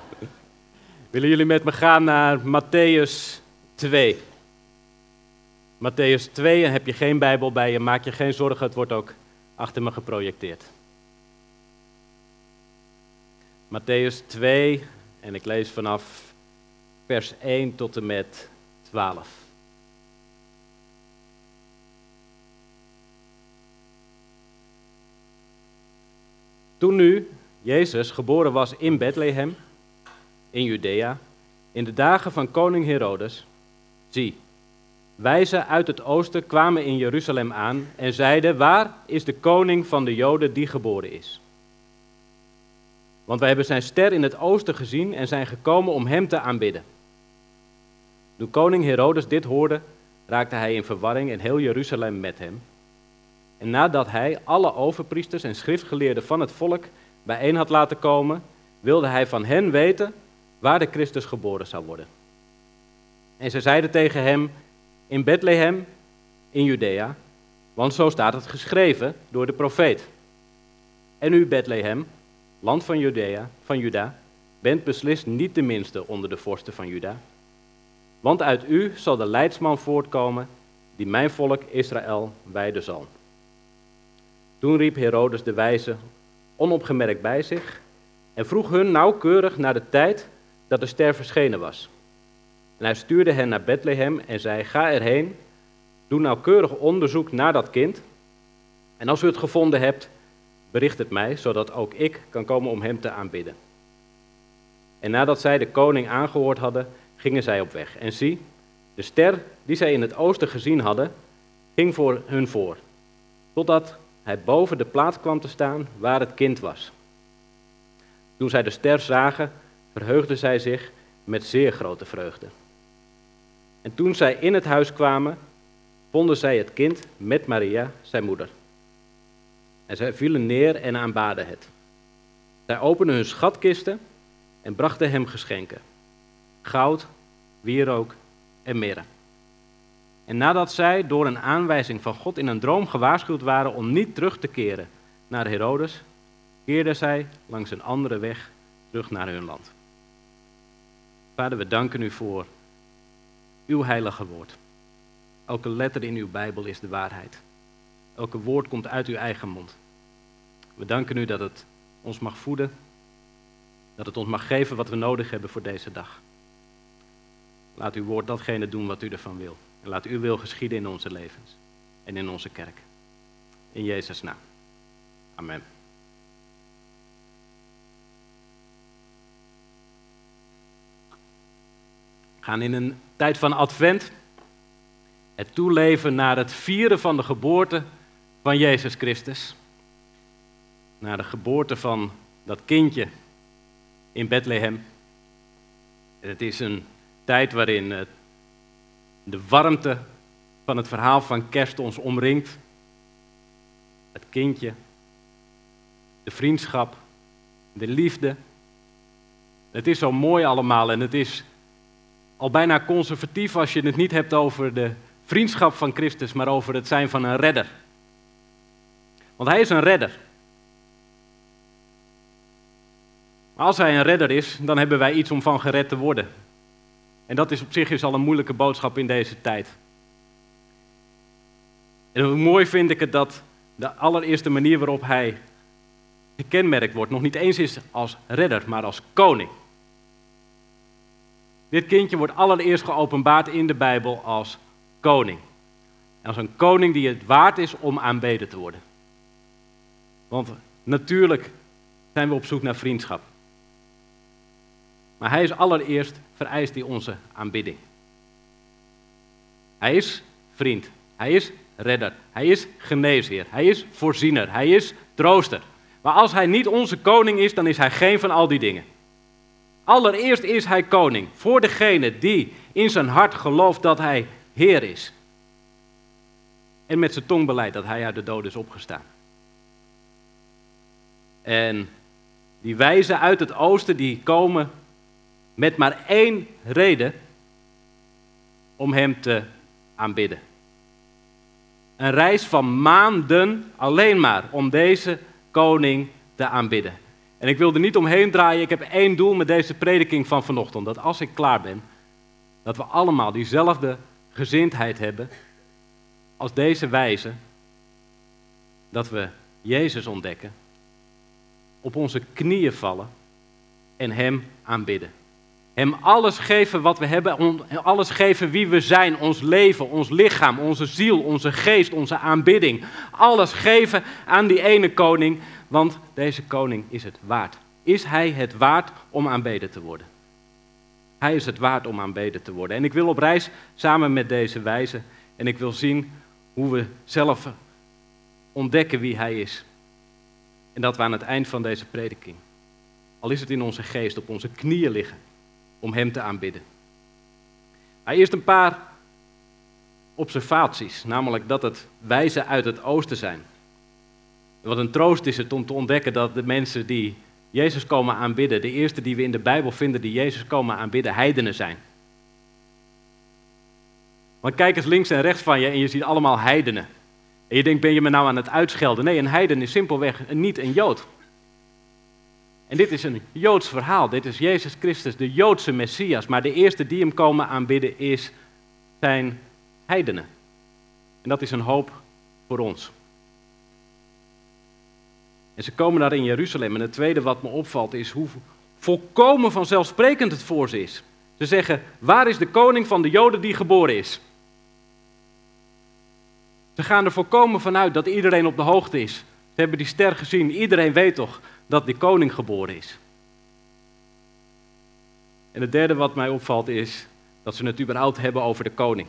Willen jullie met me gaan naar Mattheüs 2? Mattheüs 2, en heb je geen Bijbel bij je, maak je geen zorgen, het wordt ook achter me geprojecteerd. Mattheüs 2, en ik lees vanaf vers 1 tot en met 12. Toen nu Jezus geboren was in Bethlehem, in Judea, in de dagen van koning Herodes, zie, wijzen uit het oosten kwamen in Jeruzalem aan en zeiden, waar is de koning van de Joden die geboren is? Want wij hebben zijn ster in het oosten gezien en zijn gekomen om hem te aanbidden. Toen koning Herodes dit hoorde, raakte hij in verwarring en heel Jeruzalem met hem. En nadat hij alle overpriesters en schriftgeleerden van het volk bijeen had laten komen, wilde hij van hen weten waar de Christus geboren zou worden. En ze zeiden tegen hem, in Bethlehem, in Judea, want zo staat het geschreven door de profeet. En u, Bethlehem, land van Juda, bent beslist niet de minste onder de vorsten van Juda. Want uit u zal de leidsman voortkomen, die mijn volk Israël wijden zal. Toen riep Herodes de wijzen onopgemerkt bij zich en vroeg hun nauwkeurig naar de tijd dat de ster verschenen was. En hij stuurde hen naar Bethlehem en zei, ga erheen, doe nauwkeurig onderzoek naar dat kind. En als u het gevonden hebt, bericht het mij, zodat ook ik kan komen om hem te aanbidden. En nadat zij de koning aangehoord hadden, gingen zij op weg. En zie, de ster die zij in het oosten gezien hadden, ging voor hun voor, totdat hij boven de plaats kwam te staan waar het kind was. Toen zij de ster zagen, verheugden zij zich met zeer grote vreugde. En toen zij in het huis kwamen, vonden zij het kind met Maria, zijn moeder. En zij vielen neer en aanbaden het. Zij openden hun schatkisten en brachten hem geschenken: goud, wierook en mirre. En nadat zij door een aanwijzing van God in een droom gewaarschuwd waren om niet terug te keren naar Herodes, keerden zij langs een andere weg terug naar hun land. Vader, we danken u voor uw heilige woord. Elke letter in uw Bijbel is de waarheid. Elke woord komt uit uw eigen mond. We danken u dat het ons mag voeden, dat het ons mag geven wat we nodig hebben voor deze dag. Laat uw woord datgene doen wat u ervan wil. En laat uw wil geschieden in onze levens en in onze kerk. In Jezus' naam. Amen. We gaan in een tijd van advent het toeleven naar het vieren van de geboorte van Jezus Christus. Naar de geboorte van dat kindje in Bethlehem. En het is een tijd waarin de warmte van het verhaal van kerst ons omringt. Het kindje, de vriendschap, de liefde. Het is zo mooi allemaal en het is al bijna conservatief als je het niet hebt over de vriendschap van Christus, maar over het zijn van een redder. Want hij is een redder. Maar als hij een redder is, dan hebben wij iets om van gered te worden. En dat is op zich al een moeilijke boodschap in deze tijd. En hoe mooi vind ik het dat de allereerste manier waarop hij gekenmerkt wordt, nog niet eens is als redder, maar als koning. Dit kindje wordt allereerst geopenbaard in de Bijbel als koning. En als een koning die het waard is om aanbeden te worden. Want natuurlijk zijn we op zoek naar vriendschap. Maar hij is allereerst, vereist hij onze aanbidding. Hij is vriend, hij is redder, hij is geneesheer, hij is voorziener, hij is trooster. Maar als hij niet onze koning is, dan is hij geen van al die dingen. Allereerst is hij koning voor degene die in zijn hart gelooft dat hij Heer is. En met zijn tong beleidt dat hij uit de dood is opgestaan. En die wijzen uit het oosten, die komen met maar één reden om hem te aanbidden. Een reis van maanden alleen maar om deze koning te aanbidden. En ik wil er niet omheen draaien. Ik heb één doel met deze prediking van vanochtend. Dat als ik klaar ben, dat we allemaal diezelfde gezindheid hebben als deze wijzen. Dat we Jezus ontdekken, op onze knieën vallen en Hem aanbidden. Hem alles geven wat we hebben, alles geven wie we zijn, ons leven, ons lichaam, onze ziel, onze geest, onze aanbidding. Alles geven aan die ene koning, want deze koning is het waard. Is hij het waard om aanbeden te worden? Hij is het waard om aanbeden te worden. En ik wil op reis samen met deze wijzen en ik wil zien hoe we zelf ontdekken wie hij is. En dat we aan het eind van deze prediking, al is het in onze geest, op onze knieën liggen om hem te aanbidden. Maar eerst een paar observaties, namelijk dat het wijzen uit het oosten zijn. Wat een troost is het om te ontdekken dat de mensen die Jezus komen aanbidden, de eerste die we in de Bijbel vinden die Jezus komen aanbidden, heidenen zijn. Want kijk eens links en rechts van je en je ziet allemaal heidenen. En je denkt, ben je me nou aan het uitschelden? Nee, een heiden is simpelweg niet een Jood. En dit is een Joods verhaal. Dit is Jezus Christus, de Joodse Messias. Maar de eerste die hem komen aanbidden zijn heidenen. En dat is een hoop voor ons. En ze komen daar in Jeruzalem. En het tweede wat me opvalt is hoe volkomen vanzelfsprekend het voor ze is. Ze zeggen, waar is de koning van de Joden die geboren is? Ze gaan er volkomen vanuit dat iedereen op de hoogte is. Ze hebben die ster gezien. Iedereen weet toch dat die koning geboren is. En het derde wat mij opvalt is dat ze het überhaupt hebben over de koning.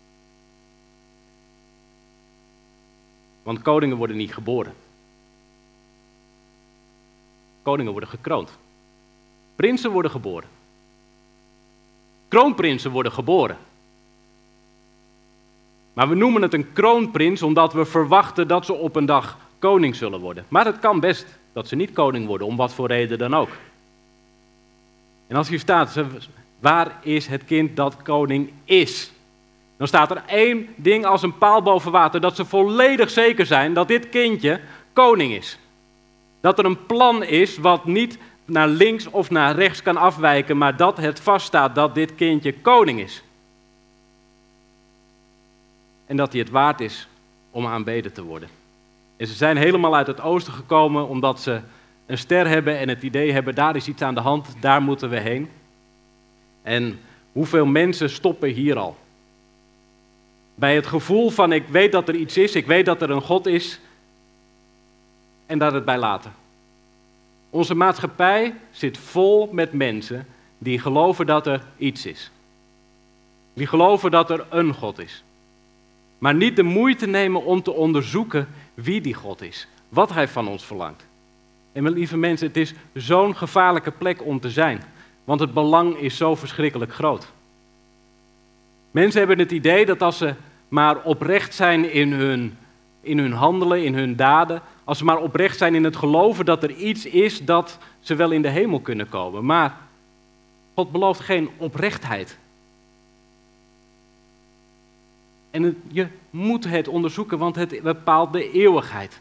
Want koningen worden niet geboren. Koningen worden gekroond. Prinsen worden geboren. Kroonprinsen worden geboren. Maar we noemen het een kroonprins omdat we verwachten dat ze op een dag koning zullen worden. Maar het kan best dat ze niet koning worden, om wat voor reden dan ook. En als hier staat, waar is het kind dat koning is? Dan staat er één ding als een paal boven water, dat ze volledig zeker zijn dat dit kindje koning is. Dat er een plan is wat niet naar links of naar rechts kan afwijken, maar dat het vaststaat dat dit kindje koning is. En dat hij het waard is om aanbeden te worden. En ze zijn helemaal uit het oosten gekomen omdat ze een ster hebben en het idee hebben, daar is iets aan de hand, daar moeten we heen. En hoeveel mensen stoppen hier al? Bij het gevoel van ik weet dat er iets is, ik weet dat er een God is en daar het bij laten. Onze maatschappij zit vol met mensen die geloven dat er iets is. Die geloven dat er een God is. Maar niet de moeite nemen om te onderzoeken wie die God is. Wat hij van ons verlangt. En mijn lieve mensen, het is zo'n gevaarlijke plek om te zijn. Want het belang is zo verschrikkelijk groot. Mensen hebben het idee dat als ze maar oprecht zijn in hun handelen, in hun daden. Als ze maar oprecht zijn in het geloven dat er iets is dat ze wel in de hemel kunnen komen. Maar God belooft geen oprechtheid. En je moet het onderzoeken, want het bepaalt de eeuwigheid.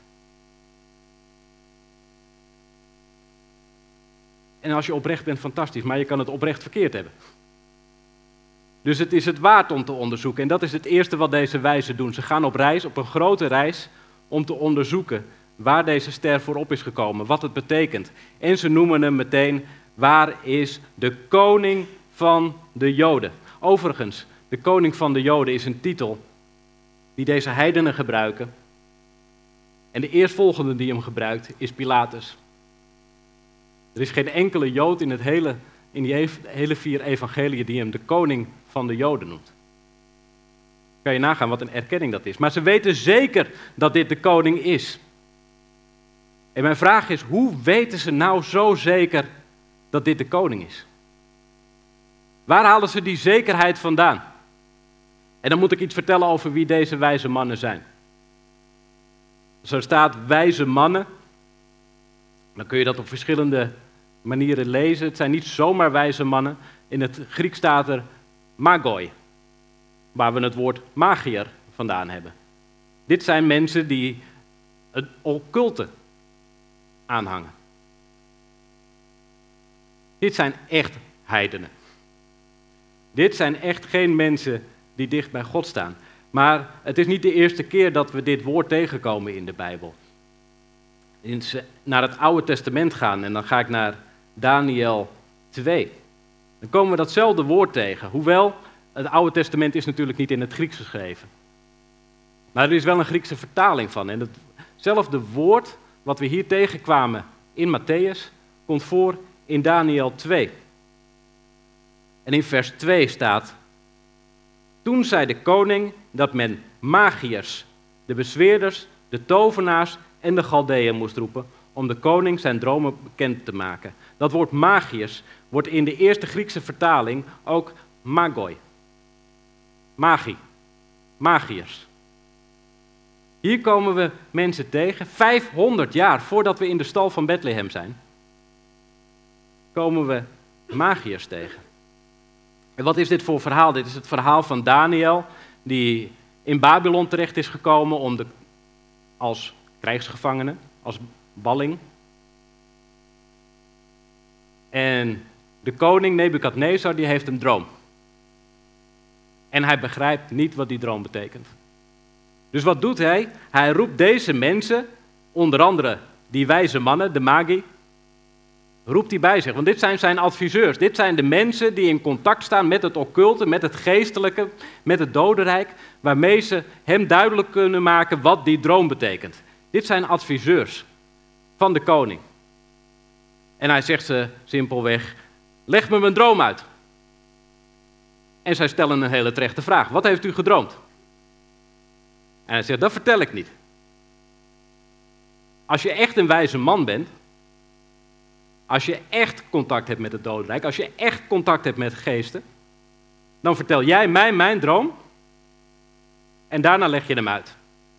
En als je oprecht bent, fantastisch, maar je kan het oprecht verkeerd hebben. Dus het is het waard om te onderzoeken. En dat is het eerste wat deze wijzen doen. Ze gaan op reis, op een grote reis, om te onderzoeken waar deze ster voorop is gekomen, wat het betekent. En ze noemen hem meteen, waar is de koning van de Joden? Overigens, de koning van de Joden is een titel die deze heidenen gebruiken. En de eerstvolgende die hem gebruikt is Pilatus. Er is geen enkele Jood in die hele 4 evangeliën die hem de koning van de Joden noemt. Kan je nagaan wat een erkenning dat is. Maar ze weten zeker dat dit de koning is. En mijn vraag is, hoe weten ze nou zo zeker dat dit de koning is? Waar halen ze die zekerheid vandaan? En dan moet ik iets vertellen over wie deze wijze mannen zijn. Zo staat wijze mannen. Dan kun je dat op verschillende manieren lezen. Het zijn niet zomaar wijze mannen. In het Grieks staat er magoi, waar we het woord magier vandaan hebben. Dit zijn mensen die het occulte aanhangen. Dit zijn echt heidenen. Dit zijn echt geen mensen die dicht bij God staan. Maar het is niet de eerste keer dat we dit woord tegenkomen in de Bijbel. Naar het Oude Testament gaan en dan ga ik naar Daniel 2. Dan komen we datzelfde woord tegen. Hoewel, het Oude Testament is natuurlijk niet in het Grieks geschreven. Maar er is wel een Griekse vertaling van. En hetzelfde woord wat we hier tegenkwamen in Matthäus komt voor in Daniel 2. En in vers 2 staat: Toen zei de koning dat men magiërs, de bezweerders, de tovenaars en de Galdeeën moest roepen om de koning zijn dromen bekend te maken. Dat woord magiërs wordt in de eerste Griekse vertaling ook magoi. Magie. Magiërs. Hier komen we mensen tegen, 500 jaar voordat we in de stal van Bethlehem zijn, komen we magiërs tegen. En wat is dit voor verhaal? Dit is het verhaal van Daniel, die in Babylon terecht is gekomen als krijgsgevangene, als balling. En de koning Nebukadnezar, die heeft een droom. En hij begrijpt niet wat die droom betekent. Dus wat doet hij? Hij roept deze mensen, onder andere die wijze mannen, de magi, roept hij bij zich. Want dit zijn zijn adviseurs. Dit zijn de mensen die in contact staan met het occulte, met het geestelijke, met het dodenrijk, waarmee ze hem duidelijk kunnen maken wat die droom betekent. Dit zijn adviseurs van de koning. En hij zegt ze simpelweg: leg me mijn droom uit. En zij stellen een hele terechte vraag: wat heeft u gedroomd? En hij zegt: dat vertel ik niet. Als je echt een wijze man bent, als je echt contact hebt met het dodenrijk, als je echt contact hebt met geesten, dan vertel jij mij mijn droom en daarna leg je hem uit.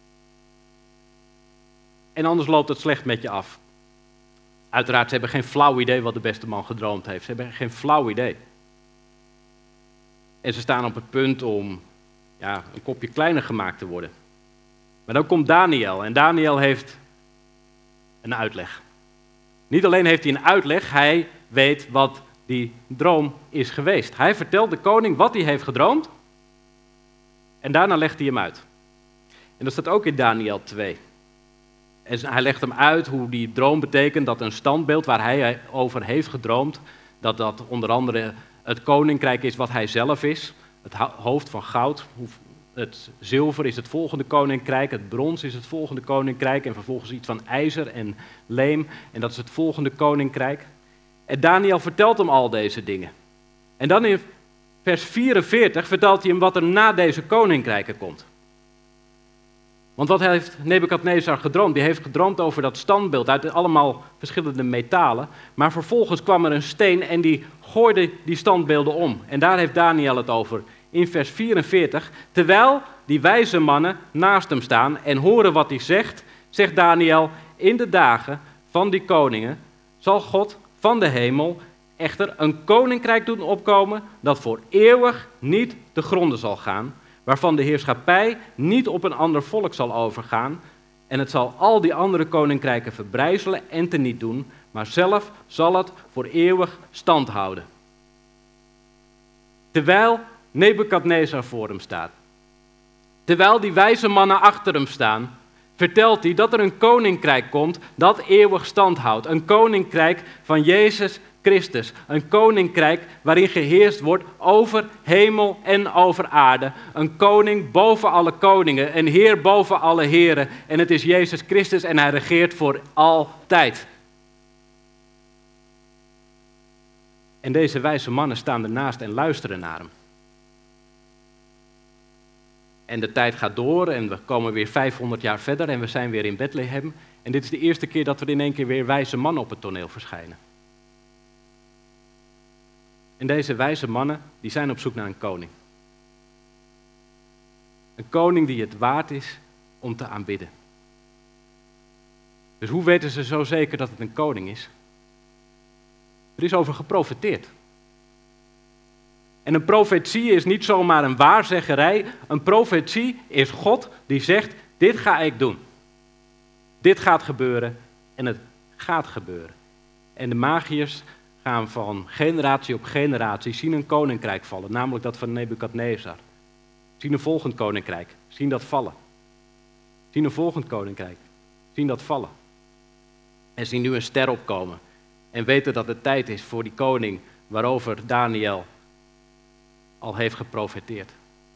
En anders loopt het slecht met je af. Uiteraard, ze hebben geen flauw idee wat de beste man gedroomd heeft. Ze hebben geen flauw idee. En ze staan op het punt om een kopje kleiner gemaakt te worden. Maar dan komt Daniel en Daniel heeft een uitleg. Niet alleen heeft hij een uitleg, hij weet wat die droom is geweest. Hij vertelt de koning wat hij heeft gedroomd en daarna legt hij hem uit. En dat staat ook in Daniel 2. En hij legt hem uit hoe die droom betekent dat een standbeeld waar hij over heeft gedroomd, dat onder andere het koninkrijk is wat hij zelf is, het hoofd van goud. Het zilver is het volgende koninkrijk, het brons is het volgende koninkrijk en vervolgens iets van ijzer en leem en dat is het volgende koninkrijk. En Daniel vertelt hem al deze dingen. En dan in vers 44 vertelt hij hem wat er na deze koninkrijken komt. Want wat heeft Nebukadnezar gedroomd? Die heeft gedroomd over dat standbeeld uit allemaal verschillende metalen. Maar vervolgens kwam er een steen en die gooide die standbeelden om. En daar heeft Daniel het over in vers 44. Terwijl die wijze mannen naast hem staan en horen wat hij zegt, zegt Daniel: in de dagen van die koningen zal God van de hemel echter een koninkrijk doen opkomen dat voor eeuwig niet te gronde zal gaan, waarvan de heerschappij niet op een ander volk zal overgaan. En het zal al die andere koninkrijken verbrijzelen en teniet doen, maar zelf zal het voor eeuwig stand houden. Terwijl Nebukadnezar voor hem staat, terwijl die wijze mannen achter hem staan, vertelt hij dat er een koninkrijk komt dat eeuwig stand houdt. Een koninkrijk van Jezus Christus. Een koninkrijk waarin geheerst wordt over hemel en over aarde. Een koning boven alle koningen, een heer boven alle heren. En het is Jezus Christus en hij regeert voor altijd. En deze wijze mannen staan ernaast en luisteren naar hem. En de tijd gaat door en we komen weer 500 jaar verder en we zijn weer in Bethlehem. En dit is de eerste keer dat er in één keer weer wijze mannen op het toneel verschijnen. En deze wijze mannen, die zijn op zoek naar een koning. Een koning die het waard is om te aanbidden. Dus hoe weten ze zo zeker dat het een koning is? Er is over geprofeteerd. En een profetie is niet zomaar een waarzeggerij. Een profetie is God die zegt: dit ga ik doen. Dit gaat gebeuren en het gaat gebeuren. En de magiërs gaan van generatie op generatie, zien een koninkrijk vallen, namelijk dat van Nebukadnezar. Zien een volgend koninkrijk, zien dat vallen. Zien een volgend koninkrijk, zien dat vallen. En zien nu een ster opkomen. En weten dat het tijd is voor die koning waarover Daniel al heeft geprofeteerd.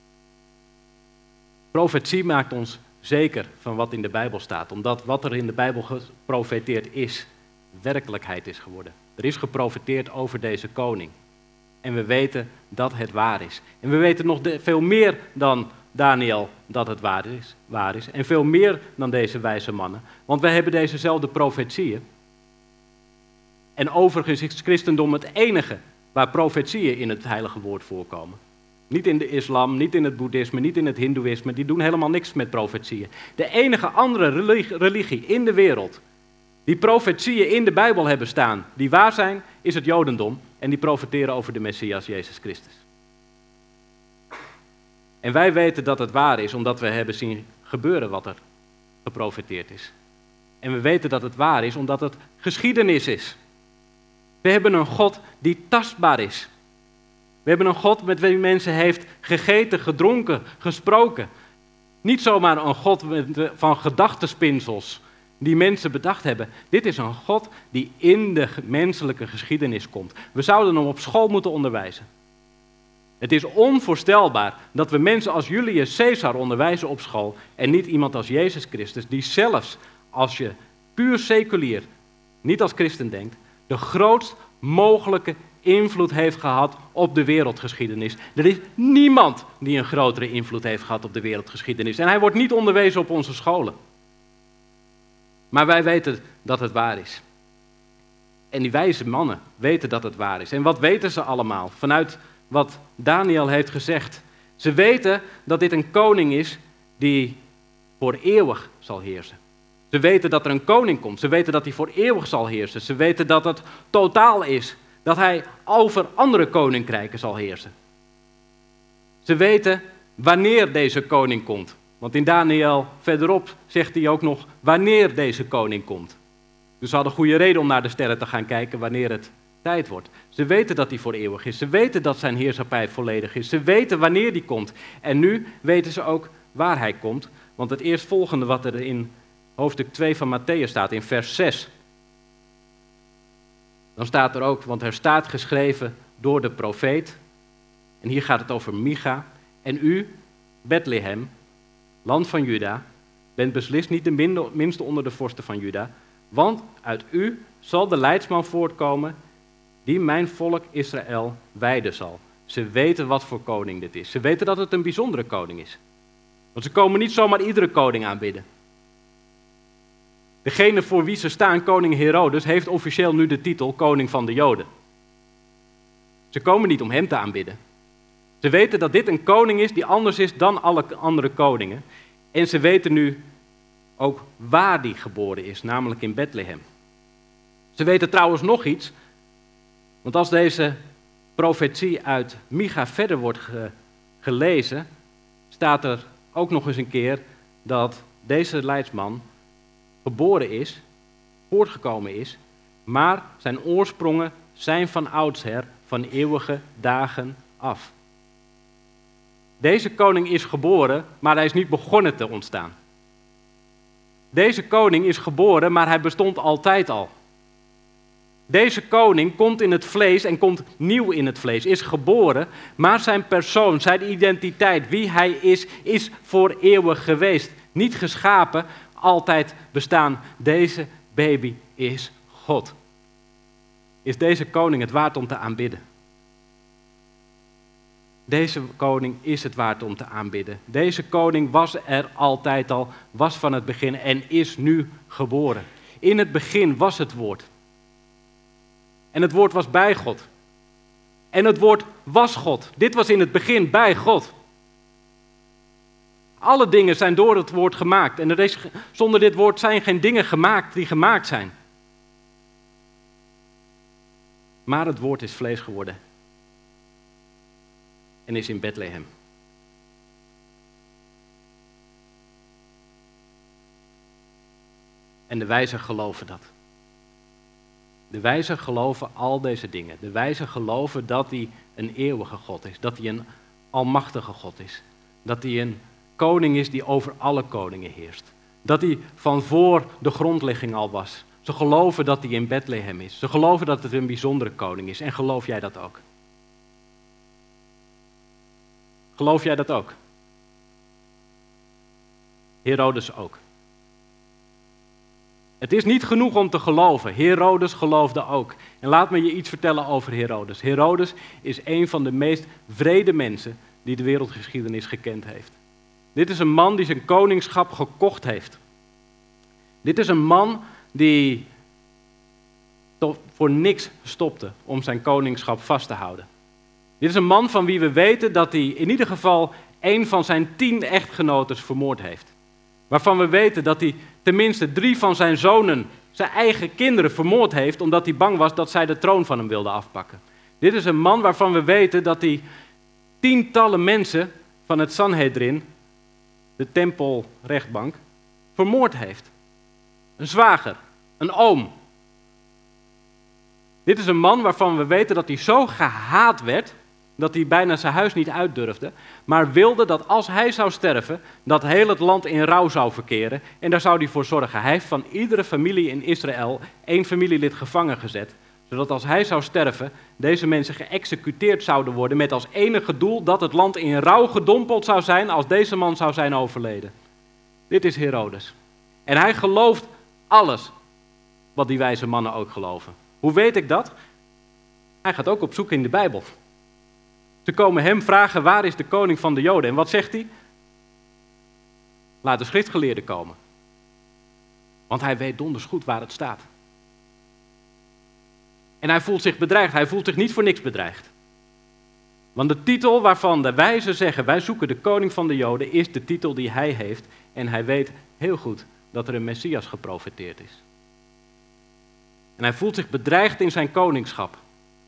Profetie maakt ons zeker van wat in de Bijbel staat, omdat wat er in de Bijbel geprofeteerd is, werkelijkheid is geworden. Er is geprofeteerd over deze koning. En we weten dat het waar is. En we weten nog veel meer dan Daniel dat het waar is. En veel meer dan deze wijze mannen. Want wij hebben dezezelfde profetieën. En overigens is het christendom het enige waar profetieën in het heilige woord voorkomen. Niet in de islam, niet in het boeddhisme, niet in het hindoeïsme. Die doen helemaal niks met profetieën. De enige andere religie in de wereld die profetieën in de Bijbel hebben staan, die waar zijn, is het Jodendom. En die profeteren over de Messias, Jezus Christus. En wij weten dat het waar is, omdat we hebben zien gebeuren wat er geprofeteerd is. En we weten dat het waar is, omdat het geschiedenis is. We hebben een God die tastbaar is. We hebben een God met wie mensen heeft gegeten, gedronken, gesproken. Niet zomaar een God van gedachtenspinsels die mensen bedacht hebben. Dit is een God die in de menselijke geschiedenis komt. We zouden hem op school moeten onderwijzen. Het is onvoorstelbaar dat we mensen als Julius Caesar onderwijzen op school en niet iemand als Jezus Christus, die zelfs als je puur seculier, niet als christen denkt, de grootst mogelijke invloed heeft gehad op de wereldgeschiedenis. Er is niemand die een grotere invloed heeft gehad op de wereldgeschiedenis. En hij wordt niet onderwezen op onze scholen. Maar wij weten dat het waar is. En die wijze mannen weten dat het waar is. En wat weten ze allemaal? Vanuit wat Daniel heeft gezegd. Ze weten dat dit een koning is die voor eeuwig zal heersen. Ze weten dat er een koning komt. Ze weten dat hij voor eeuwig zal heersen. Ze weten dat het totaal is. Dat hij over andere koninkrijken zal heersen. Ze weten wanneer deze koning komt. Want in Daniel verderop zegt hij ook nog wanneer deze koning komt. Dus ze hadden goede reden om naar de sterren te gaan kijken wanneer het tijd wordt. Ze weten dat hij voor eeuwig is. Ze weten dat zijn heerschappij volledig is. Ze weten wanneer hij komt. En nu weten ze ook waar hij komt. Want het eerstvolgende wat er in hoofdstuk 2 van Mattheüs staat, in vers 6. Dan staat er ook, want er staat geschreven door de profeet. En hier gaat het over Micha. En u, Bethlehem, land van Juda, bent beslist niet de minste onder de vorsten van Juda. Want uit u zal de leidsman voortkomen die mijn volk Israël wijden zal. Ze weten wat voor koning dit is. Ze weten dat het een bijzondere koning is. Want ze komen niet zomaar iedere koning aanbidden. Degene voor wie ze staan, koning Herodes, heeft officieel nu de titel koning van de Joden. Ze komen niet om hem te aanbidden. Ze weten dat dit een koning is die anders is dan alle andere koningen. En ze weten nu ook waar die geboren is, namelijk in Bethlehem. Ze weten trouwens nog iets, want als deze profetie uit Micha verder wordt gelezen, staat er ook nog eens een keer dat deze leidsman geboren is, voortgekomen is, maar zijn oorsprongen zijn van oudsher, van eeuwige dagen af. Deze koning is geboren, maar hij is niet begonnen te ontstaan. Deze koning is geboren, maar hij bestond altijd al. Deze koning komt in het vlees en komt nieuw in het vlees, is geboren, maar zijn persoon, zijn identiteit, wie hij is voor eeuwig geweest. Niet geschapen, altijd bestaan. Deze baby is God. Is deze koning het waard om te aanbidden? Deze koning is het waard om te aanbidden. Deze koning was er altijd al, was van het begin en is nu geboren. In het begin was het woord. En het woord was bij God. En het woord was God. Dit was in het begin bij God. Alle dingen zijn door het woord gemaakt. En zonder dit woord zijn geen dingen gemaakt die gemaakt zijn. Maar het woord is vlees geworden. En is in Bethlehem. En de wijzen geloven dat. De wijzen geloven al deze dingen. De wijzen geloven dat hij een eeuwige God is. Dat hij een almachtige God is. Dat hij een koning is die over alle koningen heerst. Dat hij van voor de grondlegging al was. Ze geloven dat hij in Bethlehem is. Ze geloven dat het een bijzondere koning is. En geloof jij dat ook? Geloof jij dat ook? Herodes ook. Het is niet genoeg om te geloven. Herodes geloofde ook. En laat me je iets vertellen over Herodes. Herodes is een van de meest wrede mensen die de wereldgeschiedenis gekend heeft. Dit is een man die zijn koningschap gekocht heeft. Dit is een man die voor niks stopte om zijn koningschap vast te houden. Dit is een man van wie we weten dat hij in ieder geval 1 van zijn 10 echtgenoten vermoord heeft. Waarvan we weten dat hij tenminste 3 van zijn zonen, zijn eigen kinderen, vermoord heeft, omdat hij bang was dat zij de troon van hem wilden afpakken. Dit is een man waarvan we weten dat hij tientallen mensen van het Sanhedrin, de tempelrechtbank, vermoord heeft. Een zwager, een oom. Dit is een man waarvan we weten dat hij zo gehaat werd, dat hij bijna zijn huis niet uit durfde, maar wilde dat als hij zou sterven, dat heel het land in rouw zou verkeren en daar zou hij voor zorgen. Hij heeft van iedere familie in Israël 1 familielid gevangen gezet, zodat als hij zou sterven, deze mensen geëxecuteerd zouden worden met als enige doel dat het land in rouw gedompeld zou zijn als deze man zou zijn overleden. Dit is Herodes. En hij gelooft alles wat die wijze mannen ook geloven. Hoe weet ik dat? Hij gaat ook op zoek in de Bijbel. Ze komen hem vragen, waar is de koning van de Joden? En wat zegt hij? Laat de schriftgeleerden komen. Want hij weet donders goed waar het staat. En hij voelt zich bedreigd. Hij voelt zich niet voor niks bedreigd. Want de titel waarvan de wijzen zeggen, wij zoeken de koning van de Joden, is de titel die hij heeft. En hij weet heel goed dat er een Messias geprofeteerd is. En hij voelt zich bedreigd in zijn koningschap.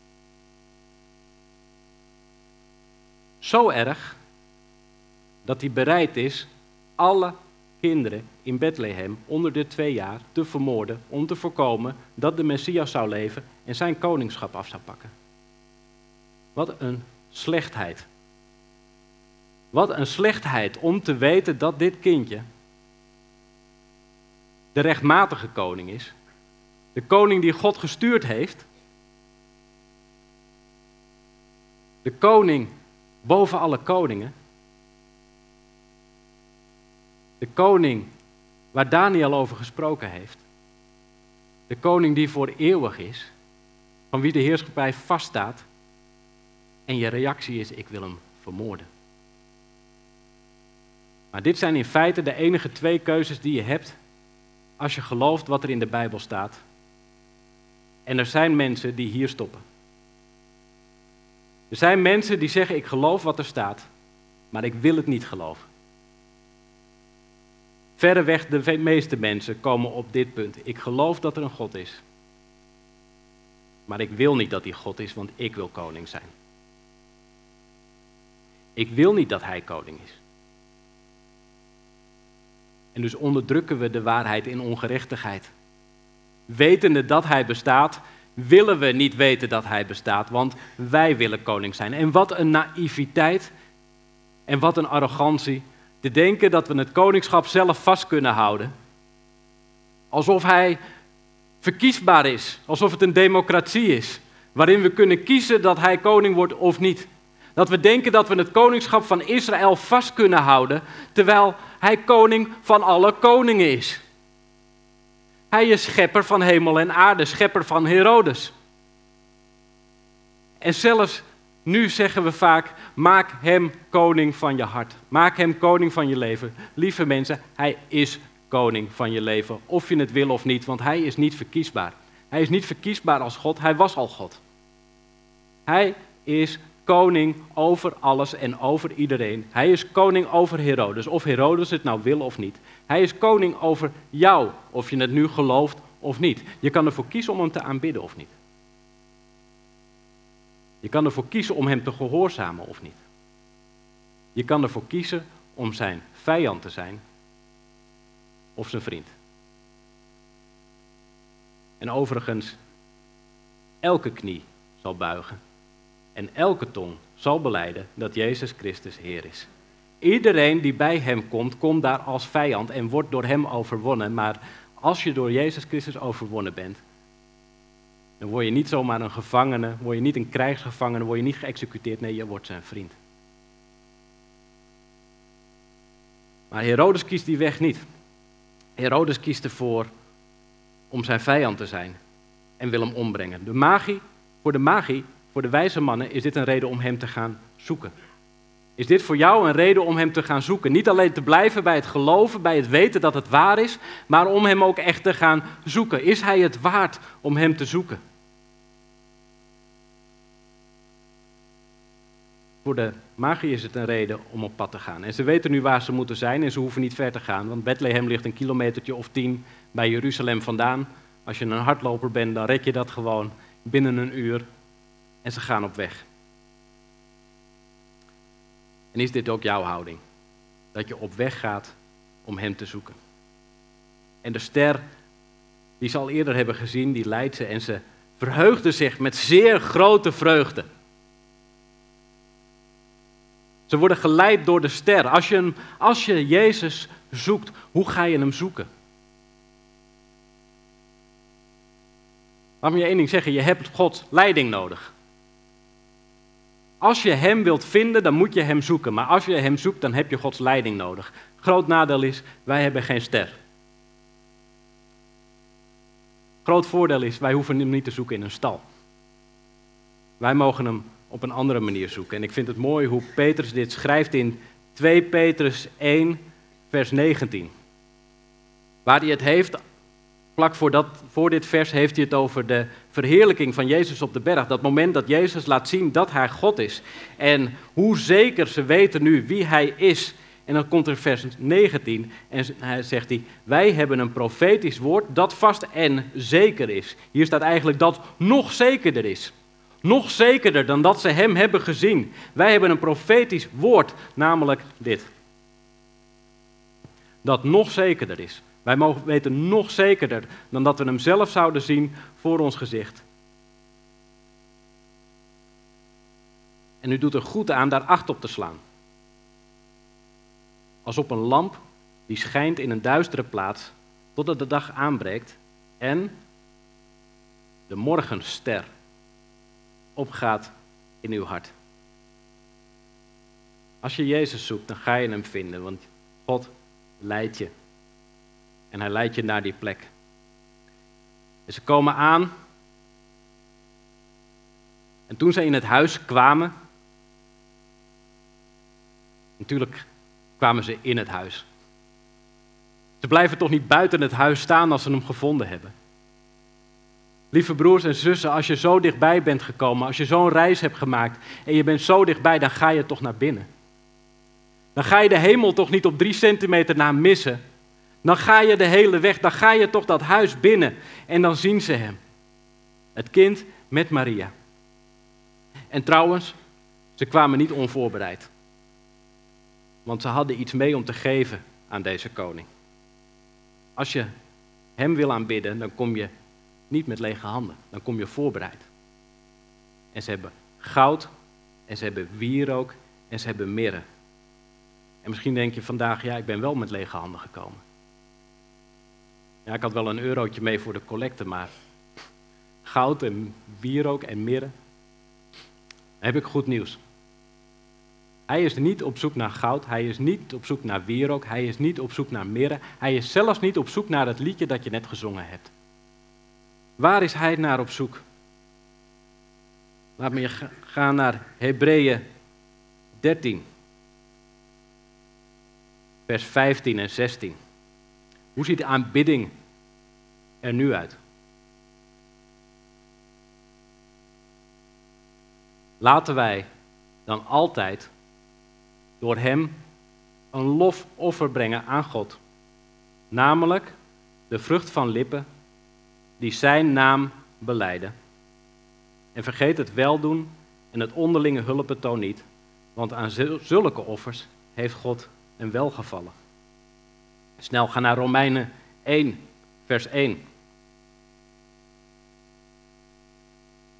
Zo erg dat hij bereid is alle kinderen in Bethlehem onder de 2 jaar te vermoorden om te voorkomen dat de Messias zou leven en zijn koningschap af zou pakken. Wat een slechtheid. Wat een slechtheid om te weten dat dit kindje de rechtmatige koning is. De koning die God gestuurd heeft. De koning boven alle koningen. De koning waar Daniel over gesproken heeft. De koning die voor eeuwig is. Van wie de heerschappij vaststaat. En je reactie is, ik wil hem vermoorden. Maar dit zijn in feite de enige 2 keuzes die je hebt als je gelooft wat er in de Bijbel staat. En er zijn mensen die hier stoppen. Er zijn mensen die zeggen, ik geloof wat er staat, maar ik wil het niet geloven. Verreweg de meeste mensen komen op dit punt. Ik geloof dat er een God is. Maar ik wil niet dat hij God is, want ik wil koning zijn. Ik wil niet dat hij koning is. En dus onderdrukken we de waarheid in ongerechtigheid. Wetende dat hij bestaat, willen we niet weten dat hij bestaat, want wij willen koning zijn. En wat een naïviteit en wat een arrogantie, te denken dat we het koningschap zelf vast kunnen houden. Alsof hij verkiesbaar is, alsof het een democratie is, waarin we kunnen kiezen dat hij koning wordt of niet. Dat we denken dat we het koningschap van Israël vast kunnen houden, terwijl hij koning van alle koningen is. Hij is schepper van hemel en aarde, schepper van Herodes. En zelfs nu zeggen we vaak, maak hem koning van je hart. Maak hem koning van je leven. Lieve mensen, hij is koning van je leven, of je het wil of niet, want hij is niet verkiesbaar. Hij is niet verkiesbaar als God, hij was al God. Hij is koning over alles en over iedereen. Hij is koning over Herodes, of Herodes het nou wil of niet. Hij is koning over jou, of je het nu gelooft of niet. Je kan ervoor kiezen om hem te aanbidden of niet. Je kan ervoor kiezen om hem te gehoorzamen of niet. Je kan ervoor kiezen om zijn vijand te zijn of zijn vriend. En overigens, elke knie zal buigen en elke tong zal belijden dat Jezus Christus Heer is. Iedereen die bij hem komt, komt daar als vijand en wordt door hem overwonnen. Maar als je door Jezus Christus overwonnen bent, dan word je niet zomaar een gevangene, word je niet een krijgsgevangene, word je niet geëxecuteerd. Nee, je wordt zijn vriend. Maar Herodes kiest die weg niet. Herodes kiest ervoor om zijn vijand te zijn en wil hem ombrengen. Voor de wijze mannen, is dit een reden om hem te gaan zoeken. Is dit voor jou een reden om hem te gaan zoeken? Niet alleen te blijven bij het geloven, bij het weten dat het waar is, maar om hem ook echt te gaan zoeken. Is hij het waard om hem te zoeken? Voor de magi is het een reden om op pad te gaan. En ze weten nu waar ze moeten zijn en ze hoeven niet ver te gaan. Want Bethlehem ligt een kilometertje of 10 bij Jeruzalem vandaan. Als je een hardloper bent, dan red je dat gewoon binnen een uur. En ze gaan op weg. En is dit ook jouw houding? Dat je op weg gaat om hem te zoeken. En de ster, die ze al eerder hebben gezien, die leidt ze en ze verheugden zich met zeer grote vreugde. Ze worden geleid door de ster. Als je Jezus zoekt, hoe ga je hem zoeken? Laat me je één ding zeggen, je hebt Gods leiding nodig. Als je hem wilt vinden, dan moet je hem zoeken. Maar als je hem zoekt, dan heb je Gods leiding nodig. Groot nadeel is, wij hebben geen ster. Groot voordeel is, wij hoeven hem niet te zoeken in een stal. Wij mogen hem op een andere manier zoeken. En ik vind het mooi hoe Petrus dit schrijft in 2 Petrus 1, vers 19. Waar hij het heeft, vlak voor dit vers heeft hij het over de verheerlijking van Jezus op de berg. Dat moment dat Jezus laat zien dat hij God is. En hoe zeker ze weten nu wie hij is. En dan komt er vers 19 en hij zegt hij, wij hebben een profetisch woord dat vast en zeker is. Hier staat eigenlijk dat nog zekerder is. Nog zekerder dan dat ze hem hebben gezien. Wij hebben een profetisch woord, namelijk dit. Dat nog zekerder is. Wij mogen weten nog zekerder dan dat we hem zelf zouden zien voor ons gezicht. En u doet er goed aan daar acht op te slaan. Als op een lamp die schijnt in een duistere plaats totdat de dag aanbreekt en de morgenster opgaat in uw hart. Als je Jezus zoekt, dan ga je hem vinden, want God leidt je. En hij leidt je naar die plek. En ze komen aan. En toen ze in het huis kwamen, natuurlijk kwamen ze in het huis. Ze blijven toch niet buiten het huis staan als ze hem gevonden hebben. Lieve broers en zussen, als je zo dichtbij bent gekomen, als je zo'n reis hebt gemaakt en je bent zo dichtbij, dan ga je toch naar binnen. Dan ga je de hemel toch niet op 3 centimeter na missen. Dan ga je de hele weg, dan ga je toch dat huis binnen en dan zien ze hem. Het kind met Maria. En trouwens, ze kwamen niet onvoorbereid. Want ze hadden iets mee om te geven aan deze koning. Als je hem wil aanbidden, dan kom je niet met lege handen. Dan kom je voorbereid. En ze hebben goud, en ze hebben wierook, en ze hebben mirre. En misschien denk je vandaag, ja, ik ben wel met lege handen gekomen. Ja, ik had wel een eurotje mee voor de collecte, maar goud en wierook en mirre, dan heb ik goed nieuws. Hij is niet op zoek naar goud, hij is niet op zoek naar wierook, hij is niet op zoek naar mirre, hij is zelfs niet op zoek naar het liedje dat je net gezongen hebt. Waar is hij naar op zoek? Laat me gaan naar Hebreeën 13, vers 15 en 16. Hoe ziet de aanbidding er nu uit? Laten wij dan altijd door hem een lofoffer brengen aan God. Namelijk de vrucht van lippen die zijn naam belijden. En vergeet het weldoen en het onderlinge hulpbetoon niet, want aan zulke offers heeft God een welgevallen. Snel, ga naar Romeinen 1, vers 1.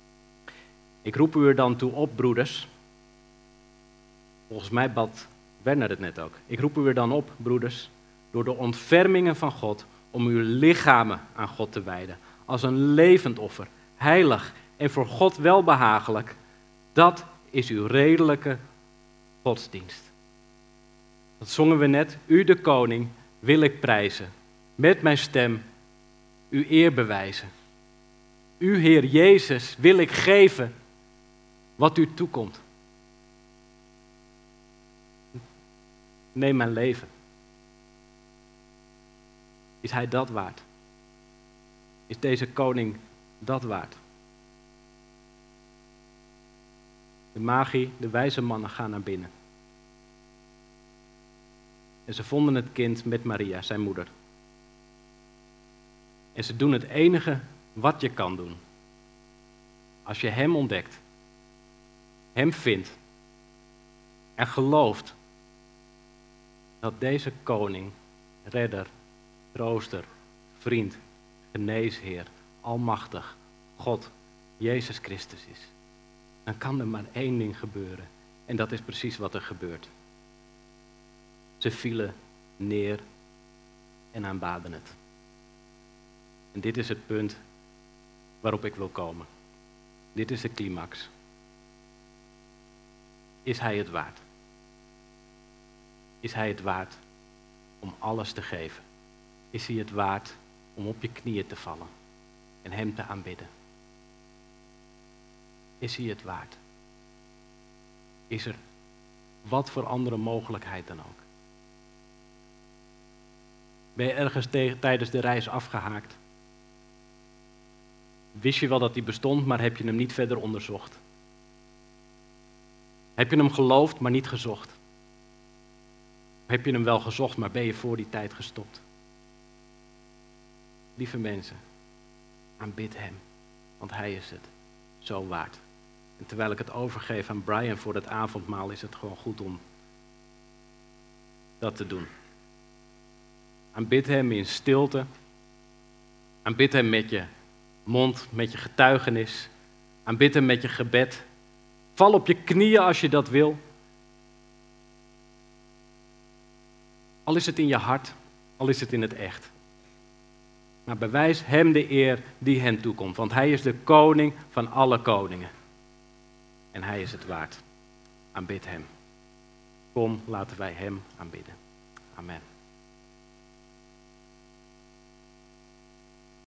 Ik roep u er dan toe op, broeders. Volgens mij bad Werner het net ook. Ik roep u er dan op, broeders, door de ontfermingen van God, om uw lichamen aan God te wijden. Als een levend offer, heilig en voor God welbehagelijk. Dat is uw redelijke godsdienst. Dat zongen we net. U de koning wil ik prijzen. Met mijn stem uw eer bewijzen. U Heer Jezus wil ik geven wat u toekomt. Neem mijn leven. Is hij dat waard? Is deze koning dat waard? De magi, de wijze mannen gaan naar binnen. En ze vonden het kind met Maria, zijn moeder. En ze doen het enige wat je kan doen. Als je hem ontdekt, hem vindt en gelooft dat deze koning, redder, trooster, vriend, geneesheer, almachtig, God, Jezus Christus is, dan kan er maar één ding gebeuren. En dat is precies wat er gebeurt. Ze vielen neer en aanbaden het. En dit is het punt waarop ik wil komen. Dit is de climax. Is hij het waard? Is hij het waard om alles te geven? Is hij het waard om op je knieën te vallen en hem te aanbidden? Is hij het waard? Is er wat voor andere mogelijkheid dan ook? Ben je ergens tijdens de reis afgehaakt? Wist je wel dat hij bestond, maar heb je hem niet verder onderzocht? Heb je hem geloofd, maar niet gezocht? Heb je hem wel gezocht, maar ben je voor die tijd gestopt? Lieve mensen, aanbid hem, want hij is het zo waard. En terwijl ik het overgeef aan Brian voor het avondmaal, is het gewoon goed om dat te doen. Aanbid hem in stilte. Aanbid hem met je mond, met je getuigenis. Aanbid hem met je gebed. Val op je knieën als je dat wil. Al is het in je hart, al is het in het echt. Maar bewijs hem de eer die hem toekomt, want hij is de koning van alle koningen. En hij is het waard. Aanbid hem. Kom, laten wij hem aanbidden. Amen.